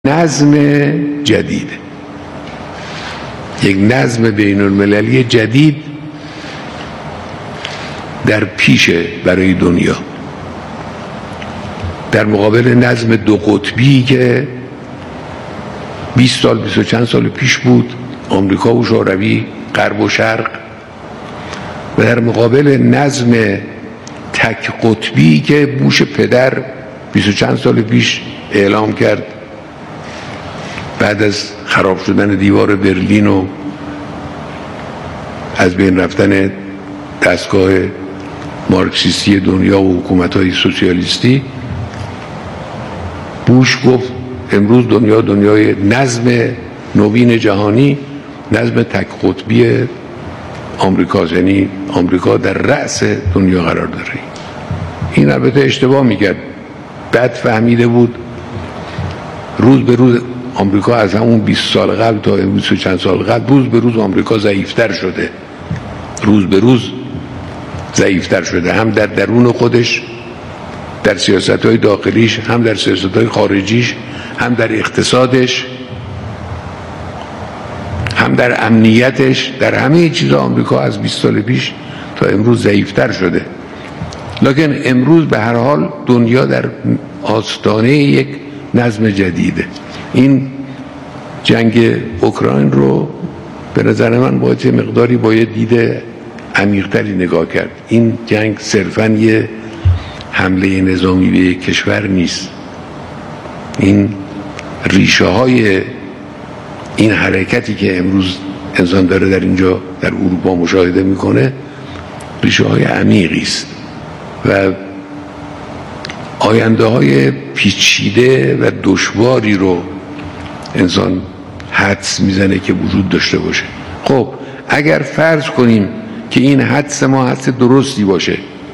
نظم جدید، یک نظم بین المللی جدید در پیشه برای دنیا، در مقابل نظم دو قطبی که 20 سال 20 و چند سال پیش بود، آمریکا و شوروی، غرب و شرق، و در مقابل نظم تک قطبی که بوش پدر 20 و چند سال پیش اعلام کرد بعد از خراب شدن دیوار برلین و از بین رفتن دستگاه مارکسیستی دنیا و حکومت‌های سوسیالیستی. بوش گفت امروز دنیا دنیای نظم نوین جهانی، نظم تک قطبی آمریکاست، یعنی آمریکا در رأس دنیا قرار داره. این البته اشتباه میکرد، بد فهمیده بود. روز به روز آمریکا از همون 20 سال قبل تا 20 و چند سال قبل روز به روز آمریکا ضعیفتر شده، روز به روز ضعیفتر شده، هم در درون خودش، در سیاست‌های داخلیش، هم در سیاست‌های خارجیش، هم در اقتصادش، هم در امنیتش. در همه چیز آمریکا از 20 سال پیش تا امروز ضعیفتر شده. لکن امروز به هر حال دنیا در آستانه یک نظم جدیده. این جنگ اوکراین رو به نظر من باید یه مقداری باید دید عمیق‌تری نگاه کرد. این جنگ صرفاً یه حمله نظامی به یک کشور نیست. این ریشه های این حرکتی که امروز انسان داره در اینجا در اروپا مشاهده میکنه ریشه های عمیقی است و آینده های پیچیده و دشواری رو انسان حدس میزنه که وجود داشته باشه. خب اگر فرض کنیم که این حدس ما حدس درستی باشه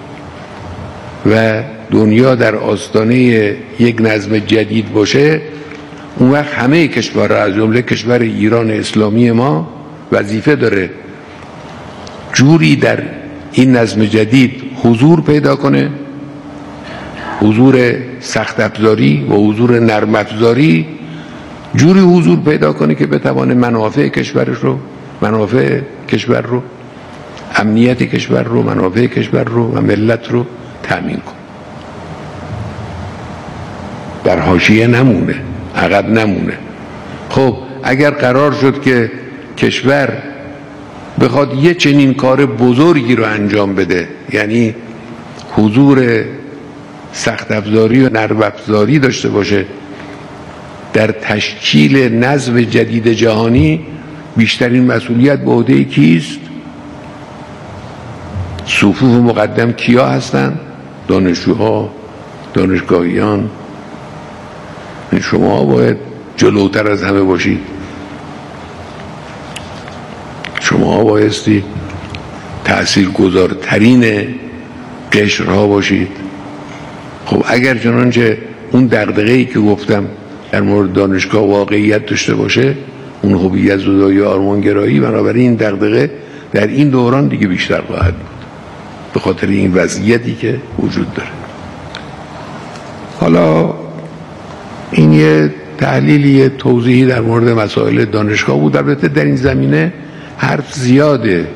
و دنیا در آستانه یک نظم جدید باشه، اون وقت همه کشورها از جمله کشور ایران اسلامی ما وظیفه داره جوری در این نظم جدید حضور پیدا کنه، حضور سخت افزاری و حضور نرم افزاری، جوری حضور پیدا کنه که بتوانه منافع کشورش رو، منافع کشور رو، امنیت کشور رو، منافع کشور رو و ملت رو تأمین کنه، در حاشیه نمونه، عقب نمونه. خب اگر قرار شد که کشور بخواد یه چنین کار بزرگی رو انجام بده، یعنی حضور سخت افزاری و نرم افزاری داشته باشه در تشکیل نظم جدید جهانی، بیشترین مسئولیت به عهده کیست؟ صفوف مقدم کیا هستن؟ دانشجوها، دانشگاهیان. شما باید جلوتر از همه باشید، شما بایستی تأثیرگذارترین قشرها باشید. خب اگر چنانچه اون دغدغه‌ای که گفتم در مورد دانشگاه واقعیت داشته باشه، اون هویت زدایی آرمانگرایی، بنابراین این دغدغه در این دوران دیگه بیشتر خواهد بود به خاطر این وضعیتی که وجود داره. حالا این یه تحلیلی توضیحی در مورد مسائل دانشگاه بود. البته در این زمینه حرف زیاده،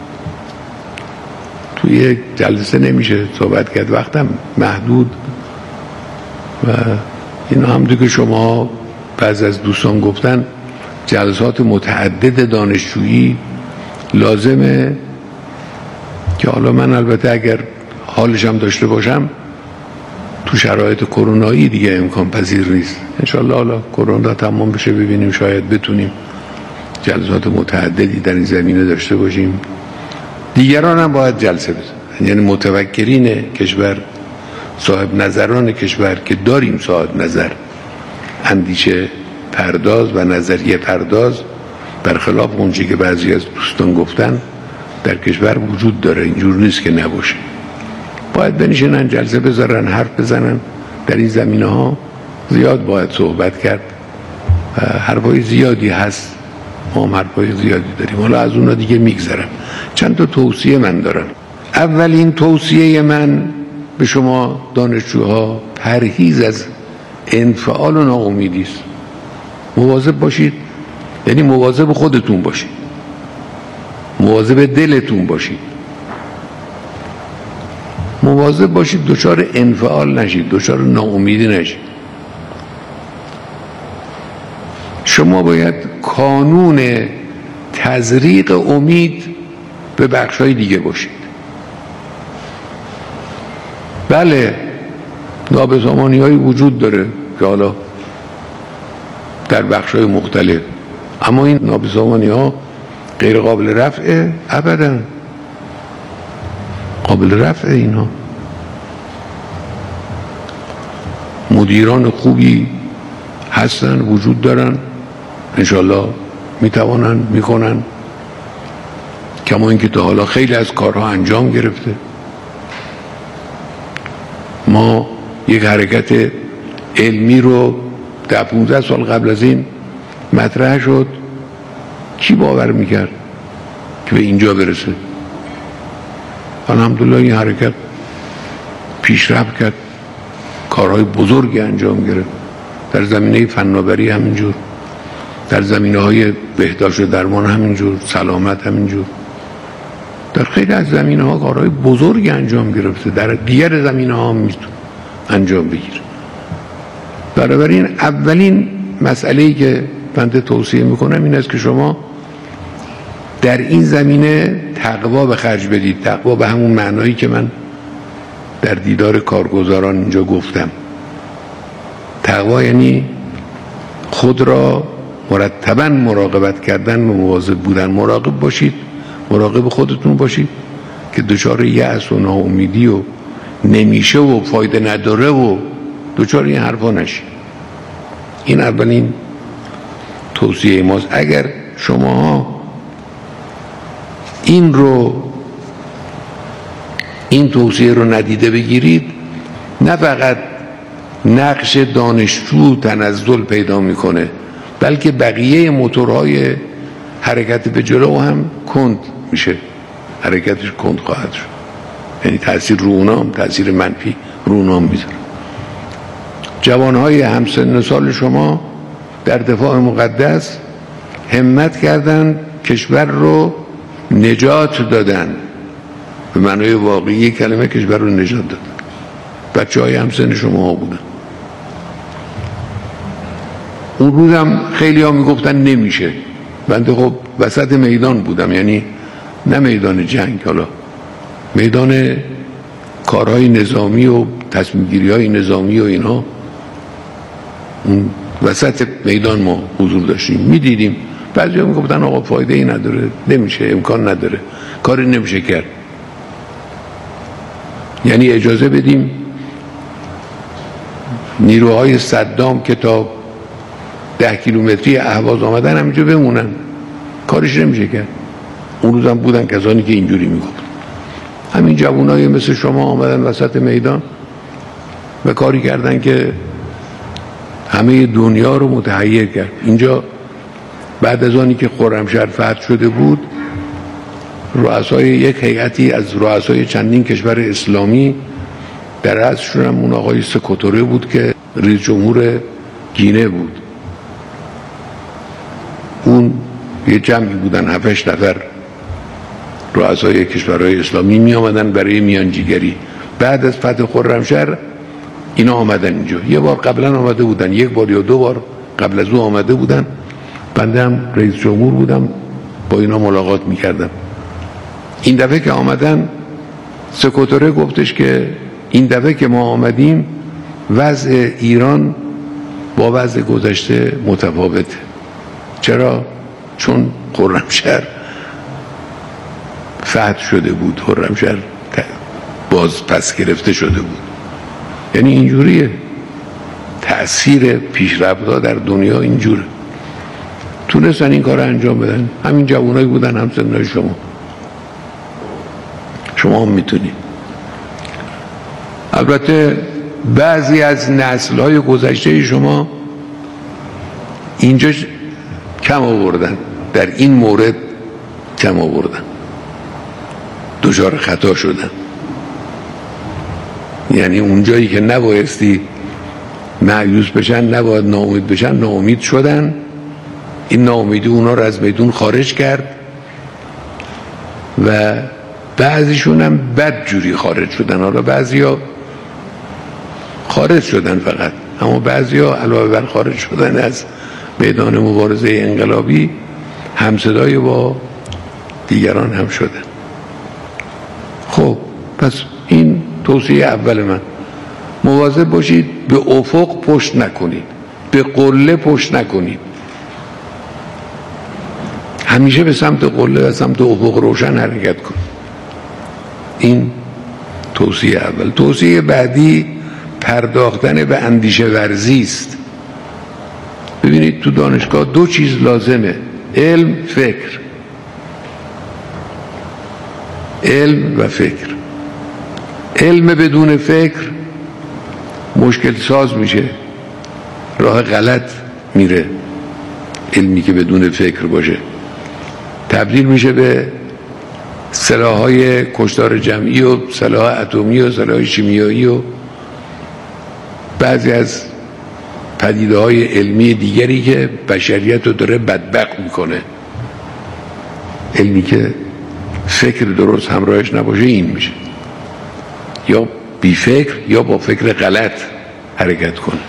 توی یک جلسه نمیشه صحبت کرد، وقتم محدود و این هم دیگه شما بعض از دوستان گفتن جلسات متعدد دانشجویی لازمه که حالا من البته اگر حالشم داشته باشم تو شرایط کرونایی دیگه امکان پذیر نیست. انشالله حالا کرونا تمام بشه ببینیم شاید بتونیم جلسات متعددی در این زمینه داشته باشیم. دیگران هم باید جلسه بزنن، یعنی متفکرین کشور، صاحب نظران کشور که داریم صاحب نظر، اندیشه پرداز و نظریه پرداز، برخلاف اونچه که بعضی از دوستان گفتن در کشور وجود داره، اینجور نیست که نباشه. باید بنشینن جلسه بذارن، حرف بزنن. در این زمینه ها زیاد باید صحبت کرد، حرفای زیادی هست، ما هم حرفای زیادی داریم. حالا از اونا دیگه میگذرم. چند تا توصیه من دارم. اولین توصیه من به شما دانشجوها پرهیز از انفعال و ناامیدی است. مواظب باشید یعنی مواظب خودتون باشید، مواظب دلتون باشید، مواظب باشید دچار انفعال نشید، دچار ناامیدی نشید. شما باید کانون تزریق امید به بخش‌های دیگه باشید. بله نابسامانی‌هایی وجود داره که حالا در بخش‌های مختلف، اما این نابسامانی‌ها غیر قابل رفعه؟ ابداً قابل رفعه. اینها مدیران خوبی هستن، وجود دارن، انشالله میتوانن میکنن، کما اینکه تا حالا خیلی از کارها انجام گرفته. ما یک حرکت علمی رو در 15 سال قبل از این مطرح شد، کی باور میکرد که به اینجا برسه؟ الحمدلله این حرکت پیشرفت کرد، کارهای بزرگی انجام گرفت، در زمینه فناوری همینجور، در زمینه‌های بهداشت و درمان همینجور، سلامت همینجور، در خیلی از زمینه‌ها کارهای بزرگی انجام گرفته، در دیگر زمینه‌ها هم میتونه انجام بگیره. بنابراین اولین مسئله‌ای که بنده توصیه میکنم این است که شما در این زمینه تقوا به خرج بدید. تقوا به همون معنایی که من در دیدار کارگزاران اینجا گفتم. تقوا یعنی خود را مرتباً مراقبت کردن و مواظب بودن. مراقب باشید، مراقب خودتون باشید که دچار یأس و ناامیدی و نمیشه و فایده نداره و دچار این حرفا نشید. این اولین توصیه ماست. اگر شما این توصیه رو ندیده بگیرید، نه فقط نقش دانشجو تنزل پیدا میکنه، بلکه بقیه موتورهای حرکت به جلو هم کند میشه، حرکتش کند خواهد شد. یعنی تأثیر رو اونام، تأثیر منفی رو اونام میذاره. جوانهای همسن سال شما در دفاع مقدس همت کردن، کشور رو نجات دادن، به معنای واقعی کلمه کشور رو نجات دادن. بچه‌های همسن شما ها بودن. اون روزم خیلی ها میگفتن نمیشه. بنده خب وسط میدان بودم، یعنی نه میدان جنگ، حالا میدان کارهای نظامی و تصمیم گیری های نظامی و اینها، اون وسط میدان ما حضور داشتیم، میدیدیم. بعضی ها میگفتن آقا فایده ای نداره، نمیشه، امکان نداره، کاری نمیشه کرد. یعنی اجازه بدیم نیروهای صدام که تا 10 کیلومتری اهواز آمدن همینجا بمونن، کارش نمیشه کرد. اون روزم بودن کسانی که اینجوری میگفت. همین جوانای مثل شما آمدن وسط میدان و کاری کردن که همه دنیا رو متحیر کرد. اینجا بعد از آنی که خرمشهر فتح شده بود، رؤسای یک هیئتی از رؤسای چندین کشور اسلامی، در رأسشون هم اون آقای سکوتوره بود که رئیس جمهور گینه بود. اون یه جمعی بودن 7-8 نفر رؤسای کشورهای اسلامی می آمدن برای میانجیگری. بعد از فتح خرمشهر اینا آمدن اینجا. یه بار قبلا آمده بودن، یک بار یا 2 بار قبل از او آمده بودن. بنده هم رئیس جمهور بودم، با اینا ملاقات میکردم. این دفعه که آمدن، سکوتوره گفتش که این دفعه که ما آمدیم وضع ایران با وضع گذشته متفاوته. چرا؟ چون خرمشهر فتح شده بود، خرمشهر باز پس گرفته شده بود. یعنی اینجوریه، تأثیر پیشرفت‌ها در دنیا اینجوره. تونستن این کار انجام بدن. همین جوانایی بودن همسنای شما هم میتونید. البته بعضی از نسل‌های گذشته شما اینجا کم آوردن، در این مورد کم آوردن، دچار خطا شدن. یعنی اونجایی که نبایستی مایوس بشن، نباید ناامید بشن. ناامید شدن، این ناامیدی اونا رو از میدون خارج کرد و بعضیشون هم بد جوری خارج شدن. حالا بعضیا خارج شدن فقط، اما بعضیا علاوه بر خارج شدن از میدان مبارزه انقلابی همصدای با دیگران هم شدن. خب پس این توصیه اول من. مواظب باشید به افق پشت نکنید، به قله پشت نکنید. همیشه به سمت قله و سمت افق روشن حرکت کنید. این توصیه اول. توصیه بعدی پرداختن به اندیشه ورزی است. ببینید تو دانشگاه دو چیز لازمه: علم، فکر. علم و فکر. علم بدون فکر مشکل ساز میشه، راه غلط میره. علمی که بدون فکر باشه تبدیل میشه به سلاح‌های کشتار جمعی و سلاح اتمی و سلاح شیمیایی و بعضی از پدیده‌های علمی دیگری که بشریت رو داره بدبخت میکنه. علمی که فکر درست همراهش نباشه این میشه، یا بی فکر یا با فکر غلط حرکت کنه.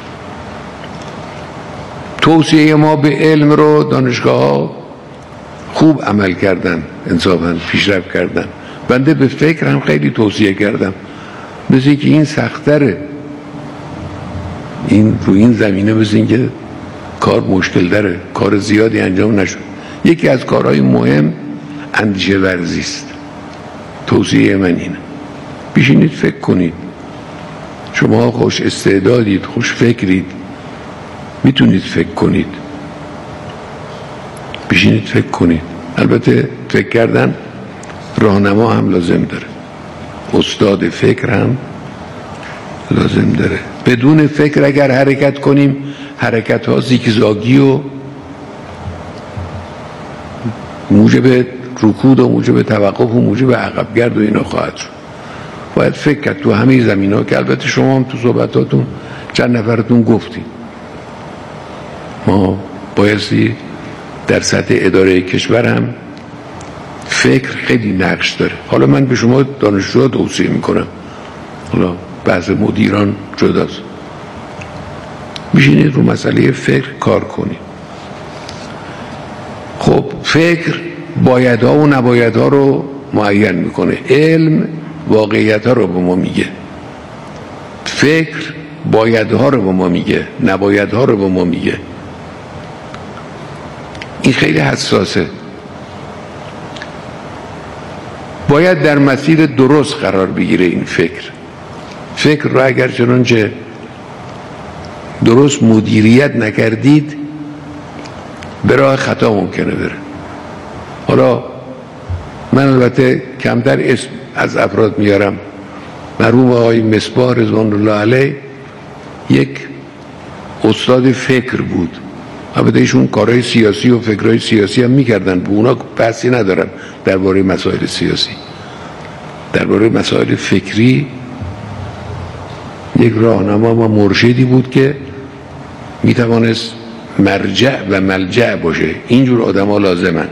توصیه ما به علم رو دانشگاه‌ها خوب عمل کردن، انصافاً پیشرفت کردن. بنده به فکر هم خیلی توصیه کردم، مثل که این سخت‌تره، این رو این زمینه مثل این که کار مشکل داره، کار زیادی انجام نشد. یکی از کارهای مهم اندیشه ورزی است. توصیه من اینه، بشینید فکر کنید. شما خوش استعدادید، خوش فکرید، میتونید فکر کنید. بشینید فکر کنید. البته فکر کردن راهنما هم لازم داره، استاد فکر هم لازم داره. بدون فکر اگر حرکت کنیم، حرکت ها زیگزاگی و موجب رکود و موجب توقف و موجب عقبگرد و اینا خواهد شد. باید فکر کرد تو همه زمین ها که البته شما هم تو صحبتاتون چند نفرتون گفتید. ما بایستی در سطح اداره کشور هم فکر خیلی نقش داره. حالا من به شما دانشجوها توصیه میکنم، حالا بعض مدیران جداست، بشینید رو مسئله فکر کار کنید. خب فکر بایدها و نبایدها رو معین میکنه، علم واقعیتها رو به ما میگه. فکر بایدها رو به ما میگه، نبایدها رو به ما میگه. این خیلی حساسه. باید در مسیر درست قرار بگیره این فکر را اگر چنانچه درست مدیریت نکردید به راه خطا ممکنه بره. حالا من البته کمتر اسم از افراد میارم. مرحوم آقای مصباح رضوان الله علیه یک استاد فکر بود. البته ایشون کارهای سیاسی و فکرهای سیاسی هم میکردن، به اونا بحثی ندارم درباره مسائل سیاسی. درباره مسائل فکری یک راهنما و مرشدی بود که میتوانست مرجع و ملجع باشه. اینجور آدم ها لازمن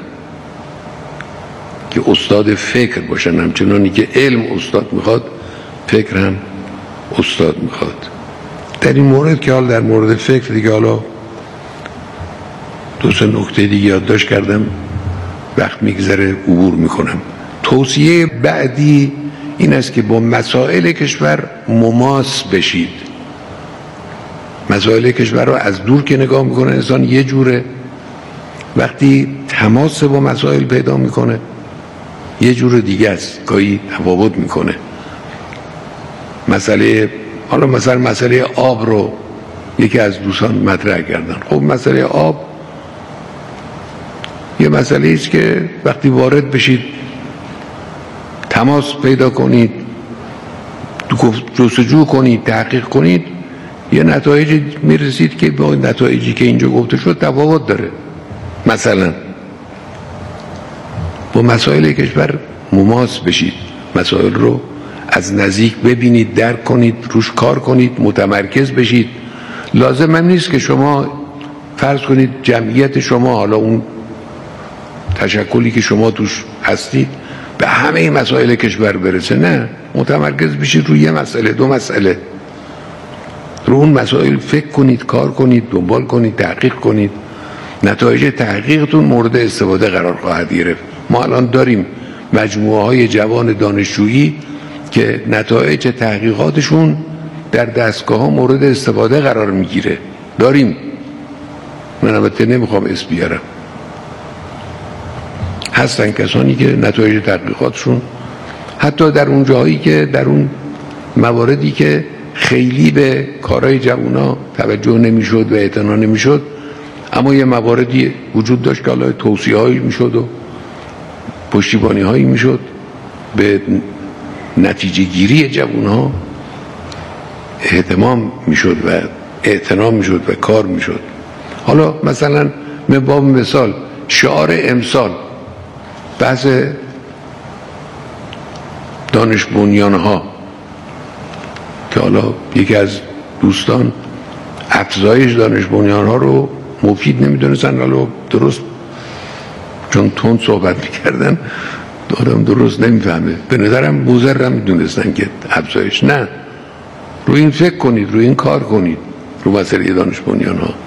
که استاد فکر باشن. همچنانی که علم استاد میخواد، فکر هم استاد میخواد. در این مورد که حال در مورد فکر دیگه حالا دو سه نکته دیگه یادداشت کردم، وقت میگذره عبور میکنم. توصیه بعدی این است که با مسائل کشور مماس بشید. مسائل کشور رو از دور که نگاه میکنه انسان یه جوره، وقتی تماس با مسائل پیدا میکنه یه جور دیگه است، گاهی تفاوت میکنه. حالا مسئله آب رو یکی از دوستان مطرح کردن. خب مسئله آب یه مسئله است که وقتی وارد بشید، تماس پیدا کنید، جستجو کنید، تحقیق کنید، یه نتایج میرسید که با نتایجی که اینجا گفته شد تفاوت داره. مثلا با مسائل کشور مماس بشید، مسائل رو از نزدیک ببینید، درک کنید، روش کار کنید، متمرکز بشید، لازم هم نیست که شما فرض کنید جمعیت شما، حالا اون تشکلی که شما توش هستید، به همه مسائل کشور برسه. نه، متمرکز بشید روی یه مسئله، دو مسئله، رو اون مسائل فکر کنید، کار کنید، دنبال کنید، تحقیق کنید. نتایج تحقیقتون مورد استفاده قرار خواهد گرفت. ما الان داریم مجموعه های جوان دانشجویی که نتایج تحقیقاتشون در دستگاه ها مورد استفاده قرار میگیره. داریم، من البته نمیخوام اسم بیارم، هستن کسانی که نتایج تحقیقاتشون حتی در اون جاهایی که در اون مواردی که خیلی به کارهای جوونا توجه نمیشد و اعتنا نمیشد، اما یه مواردی وجود داشت که حالا توصیه هایی میشد و پشتیبانی هایی میشد، به نتیجه گیری جوونا اهتمام میشد و اعتنا میشد و کار میشد. حالا مثلا من با مثال شعار امسال بحث دانش بنیان ها که حالا یکی از دوستان افزایش دانش بنیان ها رو مفید نمیدونستن، حالا درست چون تند صحبت میکردن آدم درست نمیفهمه، به نظرم مضر میدونستن که افزایش. نه، رو این فکر کنید، رو این کار کنید، رو مسئله دانش بنیان ها.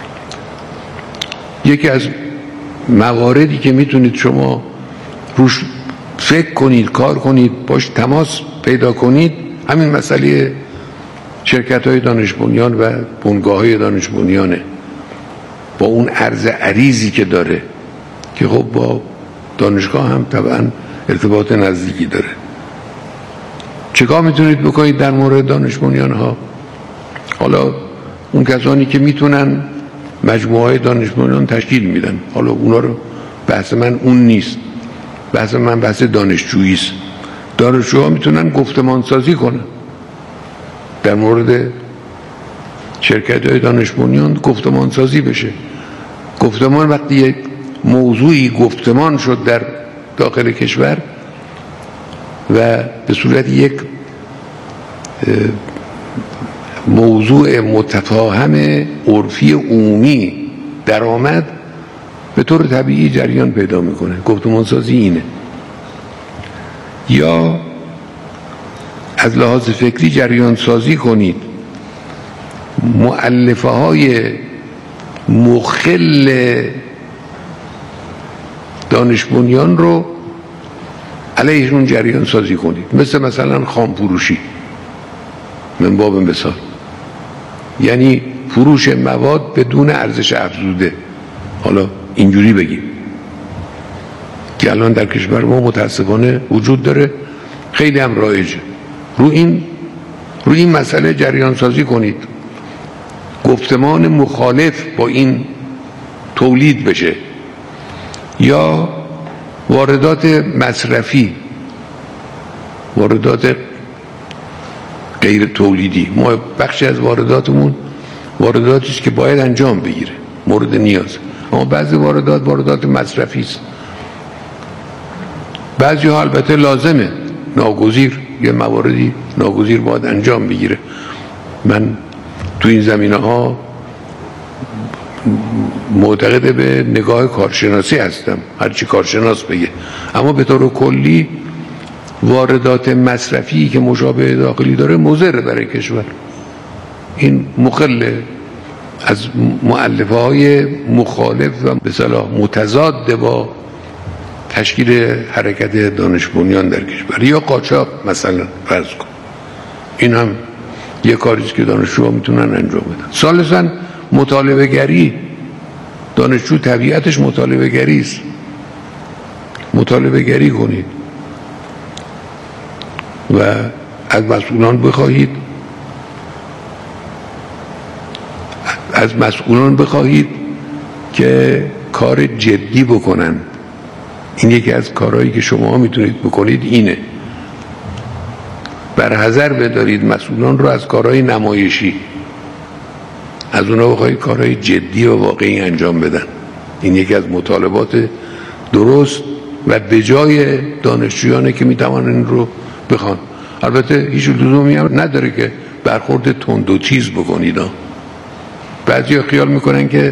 یکی از مواردی که میتونید شما روش فکر کنید، کار کنید، باش تماس پیدا کنید، همین مسئله شرکت های دانش بنیان و بنگاه های دانش بنیانه، با اون عرض عریضی که داره که خب با دانشگاه هم طبعا ارتباط نزدیکی داره. چیکار میتونید بکنید در مورد دانش بنیان ها؟ حالا اون کسانی که میتونن مجموعه های دانش بنیان تشکیل میدن، حالا اونا رو، بحث من اون نیست، بحث من بحث دانشجویی است. دانشجوها میتونن گفتمان سازی کنن در مورد شرکت های دانش بنیان، گفتمان سازی بشه. گفتمان وقتی یک موضوعی گفتمان شد در داخل کشور و به صورت یک موضوع متفاهم عرفی عمومی در آمد، به طور طبیعی جریان پیدا میکنه. گفتمان سازی اینه. یا از لحاظ فکری جریان سازی کنید، مؤلفه های مخل دانش بنیان رو علیهشون جریان سازی کنید، مثلا خام فروشی، من باب مثال، یعنی فروش مواد بدون ارزش افزوده، حالا اینجوری بگیم، که الان در کشور ما متاسفانه وجود داره، خیلی هم رایجه. رو این مسئله جریان سازی کنید، گفتمان مخالف با این تولید بشه. یا واردات مصرفی، واردات غیر تولیدی، ما بخشی از وارداتمون وارداتی است که باید انجام بگیره مورد نیاز، اما بعضی واردات مصرفی است، بعضی ها البته لازمه، ناگزیر، یه مواردی ناگزیر باید انجام بگیره. من تو این زمینه ها معتقد به نگاه کارشناسی هستم، هرچی کارشناس بگه، اما به طور کلی واردات مصرفی که مشابه داخلی داره مضر برای کشور. این مخل از مؤلفه های مخالف و به اصطلاح متضاد با تشکیل حرکت دانش بنیان در کشور. یا قاچاق مثلا فرض کن، این هم یک کاریست که دانشجوها میتونن انجام بدن. ثالثاً مطالبه گری، دانشجو طبیعتش مطالبه گری است، مطالبه گری کنید و از مسئولان بخواهید که کار جدی بکنن. این یکی از کارهایی که شما میتونید بکنید اینه، برحذر بدارید مسئولان رو از کارهای نمایشی، از اونا بخواهید کارهای جدی و واقعی انجام بدن. این یکی از مطالبات درست و به جای دانشجویانه که میتوانن این رو بخوان. البته هیچ لزومی هم نداره که برخورد تند و تیز بکنید، بعضی خیال میکنن که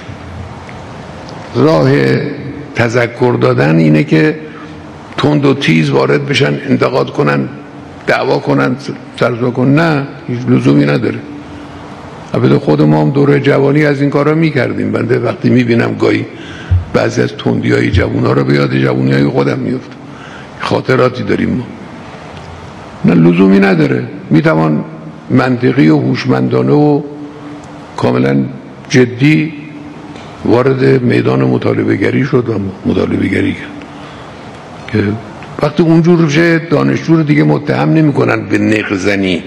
راه تذکر دادن اینه که تند و تیز وارد بشن، انتقاد کنن، دعوا کنن، سرزا کنن. نه، هیچ لزومی نداره. البته خود ما هم دوره جوانی از این کارا میکردیم. بنده وقتی میبینم گاهی بعضی از تندیای جوونا رو به یاد جوونیای خودم میفته. خاطراتی داریم ما. نه، لزومی نداره. میتوان منطقی و هوشمندانه و کاملا جدی وارد میدان مطالبه گری شد و مطالبه گری کرد که وقتی اونجور بشه دانشجو رو دیگه متهم نمی کنن به نق زنی.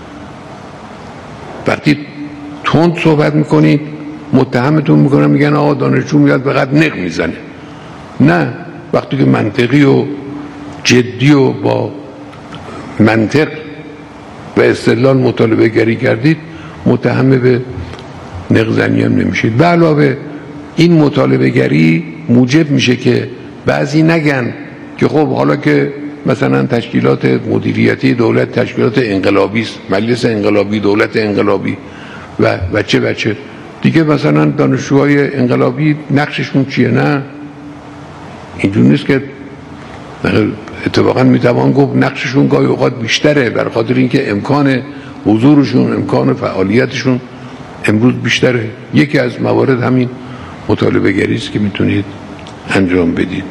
وقتی تند صحبت میکنید متهمتون میکنن، میگن آقا دانشجو میاد فقط نق میزنه. نه، وقتی که منطقی و جدی و با منطق و استدلال مطالبه گری کردید متهم به نق زنی هم نمیشید. به علاوه این مطالبه گری موجب میشه که بعضی نگن که خب حالا که مثلا تشکیلات مدیریتی دولت تشکیلات انقلابی است، مجلس انقلابی، دولت انقلابی و بچه دیگه مثلا دانشجوهای انقلابی نقششون چیه؟ نه، اینجور نیست که اتفاقا میتوان گفت نقششون گاهی اوقات بیشتره، برای خاطر اینکه امکان حضورشون، امکان فعالیتشون امروز بیشتره. یکی از موارد همین مطالبه گری است که میتونید انجام بدید.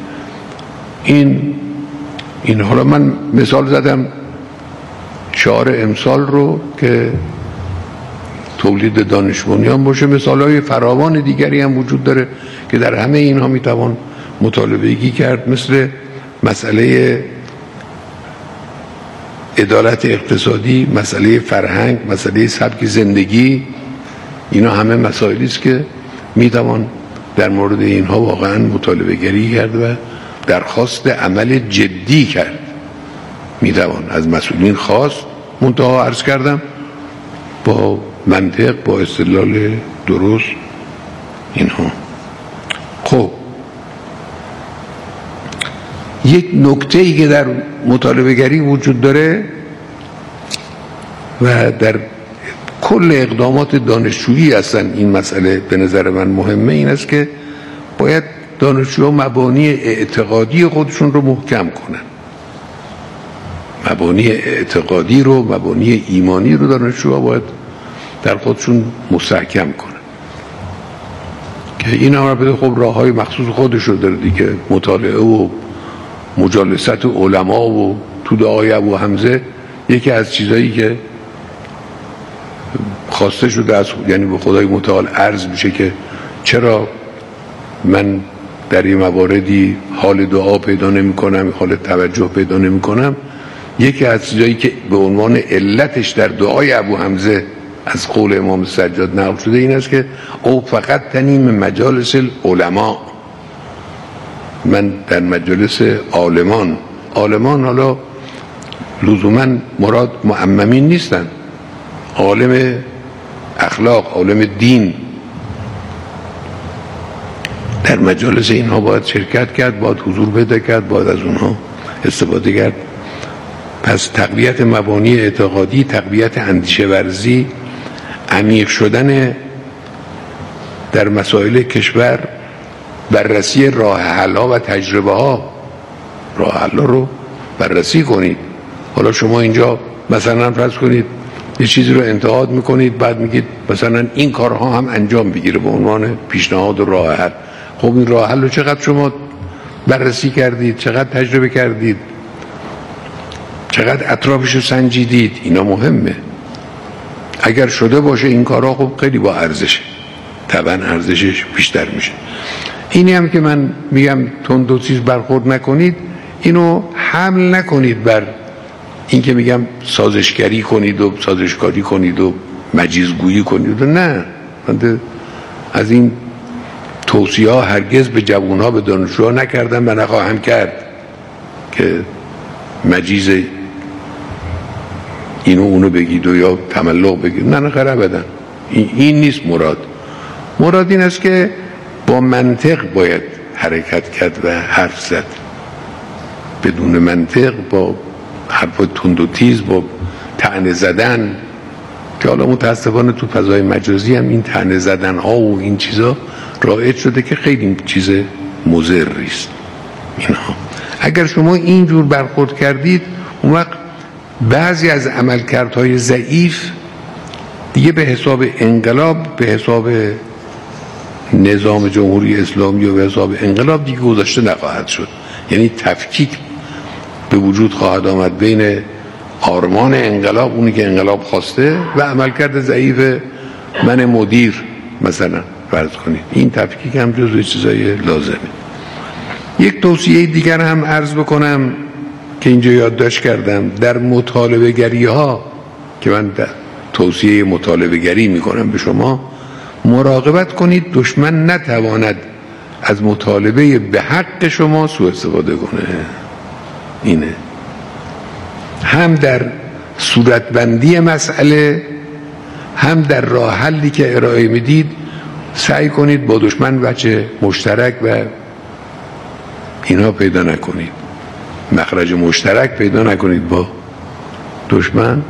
این حالا من مثال زدم شعار امسال رو که تولید دانش بنیان باشه. مثالهای فراوان دیگری هم وجود داره که در همه اینها میتوان مطالبه‌ای کرد، مثل مسئله عدالت اقتصادی، مسئله فرهنگ، مسئله سبک زندگی. اینا همه مسائلی است که میتوان در مورد اینها واقعا مطالبه گری کرد و درخواست عمل جدی کرد. میتوان از مسئولین خواست، منتها عرض کردم با منطق، با استدلال درست اینها. خب یک نکته‌ای که در مطالبه گری وجود داره و در کل اقدامات دانشجویی هستن، این مسئله به نظر من مهمه، این است که باید دانشجوها مبانی اعتقادی خودشون رو محکم کنن. مبانی اعتقادی رو، مبانی ایمانی رو دانشجوها باید در خودشون مستحکم کنن که این هم البته خب راه‌های مخصوص خودش رو داره دیگه. مطالعه و مجالست علما و تو دعای ابو حمزه یکی از چیزایی که خواسته شده از یعنی به خدای متعال عرض میشه که چرا من در این مواردی حال دعا پیدا نمی کنم، حال توجه پیدا نمی کنم. یکی از چیزایی که به عنوان علتش در دعای ابو حمزه از قول امام سجاد نقل شده این است که او فقط تنیم مجالس العلماء، من در مجلس عالمان حالا لزوما مراد معممین نیستن، عالم اخلاق، عالم دین، در مجالس اینها باید شرکت کرد، باید حضور پیدا کرد، باید از اونها استفاده کرد. پس تقویت مبانی اعتقادی، تقویت اندیشه ورزی، عمیق شدن در مسائل کشور، بررسی راه حل‌ها و تجربه ها. راه حل‌ها رو بررسی کنید. حالا شما اینجا مثلا فرض کنید یه چیزی رو انتقاد میکنید، بعد میگید مثلا این کارها هم انجام بگیره به عنوان پیشنهاد و راه حل. خب این راه حل رو چقدر شما بررسی کردید، چقدر تجربه کردید، چقدر اطرافش رو سنجیدید؟ اینا مهمه. اگر شده باشه این کارها خب خیلی با ارزشه، طبعا ارزشش بیشتر میشه. اینی هم که من میگم تند و تیز برخورد نکنید، اینو حمل نکنید بر این که میگم سازشگری کنید و سازشکاری کنید و مجیزگویی کنید. نه، من از این توصیه ها هرگز به جوانها، به دانشجوها نکردم و نخواهم کرد که مجیز اینو اونو بگید و یا تملق بگید. نه خیر ابدا، این نیست مراد این است که با منطق باید حرکت کرد و حرف زد. بدون منطق با حرف تند و تیز، با طعنه زدن که حالا متاسفانه تو فضای مجازی هم این طعنه زدن ها و این چیزا رایج شده که خیلی چیز مضری است. اینها اگر شما اینجور برخورد کردید، اون وقت بعضی از عملکردهای ضعیف دیگه به حساب انقلاب، به حساب نظام جمهوری اسلامی و به حساب انقلاب دیگه گذاشته نخواهد شد. یعنی تفکیک به وجود خواهد آمد بین آرمان انقلاب، اونی که انقلاب خواسته، و عملکرد ضعیف من مدیر مثلا فرض کنید. این تفکیک هم جزو چیزای لازمه. یک توصیه دیگر هم عرض بکنم که اینجا یادداشت کردم. در مطالبه گری ها که من توصیه مطالبه گری میکنم به شما، مراقبت کنید دشمن نتواند از مطالبه به حق شما سوء استفاده کنه. اینه هم در صورتبندی مسئله، هم در راه حلی که ارائه میدید سعی کنید با دشمن وجه مشترک و اینا پیدا نکنید، مخرج مشترک پیدا نکنید با دشمن.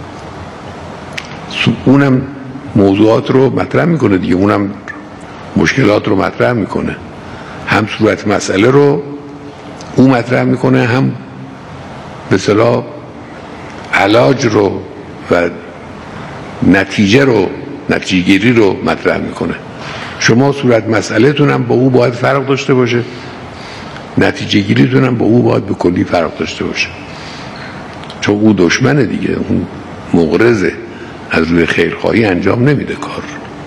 اونم موضوعات رو مطرح میکنه دیگه، اونم مشکلات رو مطرح میکنه، هم صورت مسئله رو اون مطرح میکنه، هم به اصطلاح علاج رو و نتیجه گیری رو مطرح میکنه. شما صورت مسئله تونم با او باید فرق داشته باشه، نتیجه گیری تونم با او باید به کلی فرق داشته باشه، چون او دشمنه دیگه، اون مغرضه، از روی خیرخواهی انجام نمیده کار.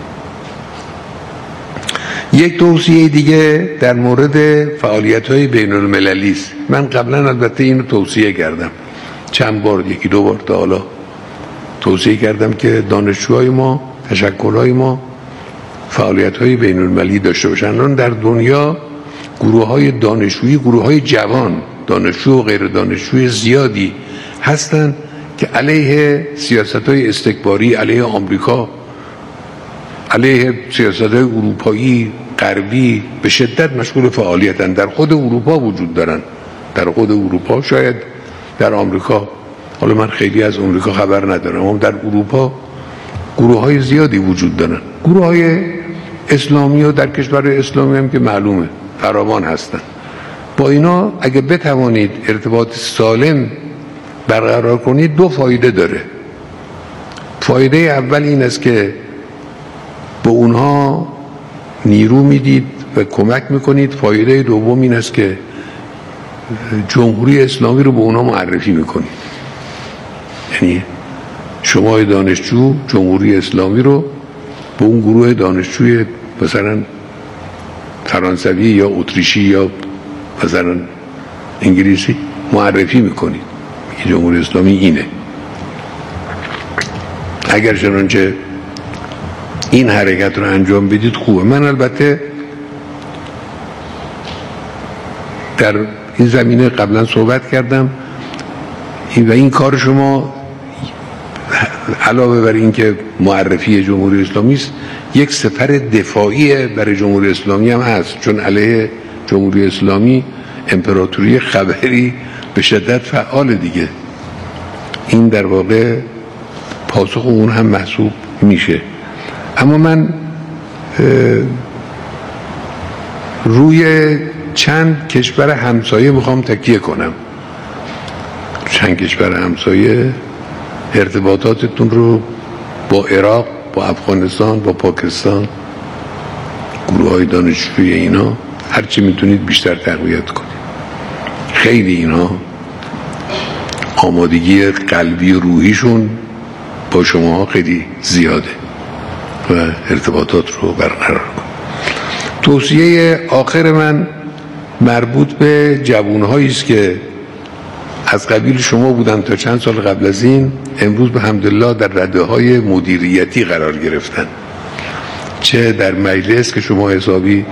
یک توصیه دیگه در مورد فعالیت‌های بین‌المللی است. من قبلا البته اینو توصیه کردم چند بار، یکی دو بار تا حالا توصیه کردم که دانشجوهای ما، تشکل‌های ما فعالیت‌های بین‌المللی داشته باشن. الان در دنیا گروه‌های دانشجویی، گروه‌های جوان، دانشجو و غیر دانشجوی زیادی هستن که علیه سیاست‌های استکباری، علیه آمریکا، علیه سیاست‌های اروپایی غربی به شدت مشغول فعالیتن. در خود اروپا وجود دارن، در خود اروپا، شاید در آمریکا، حالا من خیلی از آمریکا خبر ندارم، اما در اروپا گروه‌های زیادی وجود دارن. گروه‌های اسلامی و در کشور اسلامی هم که معلومه فراوان هستن. با اینا اگه بتوانید ارتباط سالم برقرار کنید، دو فایده داره. فایده اول این است که به اونها نیرو میدید و کمک میکنید. فایده دوم این است که جمهوری اسلامی رو به اونها معرفی میکنید. یعنی شما دانشجو جمهوری اسلامی رو به اون گروه دانشجوی مثلا فرانسوی یا اتریشی یا مثلا انگلیسی معرفی میکنید، میگه جمهوری اسلامی اینه. اگر چنانچه این حرکت رو انجام بدید خوبه. من البته در این زمینه قبلا صحبت کردم و این کار شما علاوه بر این که معرفی جمهوری اسلامی است، یک سپر دفاعی برای جمهوری اسلامی هم هست، چون علیه جمهوری اسلامی امپراتوری خبری به شدت فعال دیگه. این در واقع پاسخ اون هم محسوب میشه. اما من روی چند کشور همسایه میخوام تکیه کنم. چند کشور همسایه ارتباطاتتون رو با عراق، با افغانستان، با پاکستان، گروه های دانشجوی اینا هرچی میتونید بیشتر تقویت کنید. خیلی اینا آمادگی قلبی و روحیشون با شما خیلی زیاده و ارتباطات رو برقرار کنید. توصیه آخر من مربوط به جوانهایی است که از قبیل شما بودن تا چند سال قبل از این، امروز به حمدالله در رده‌های مدیریتی قرار گرفتن، چه در مجلس که شما حسابی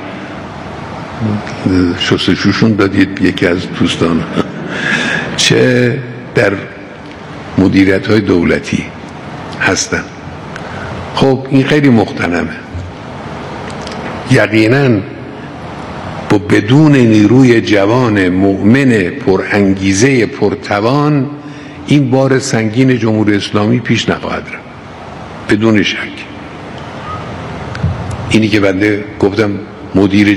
شستشوشون دادید یکی از دوستان، چه در مدیریت‌های دولتی هستن. خب این خیلی مغتنمه. یقینا با بدون نیروی جوان مؤمن پرانگیزه پرتوان این بار سنگین جمهوری اسلامی پیش نخواهد رفت. بدون شک. اینی که بنده گفتم مدیر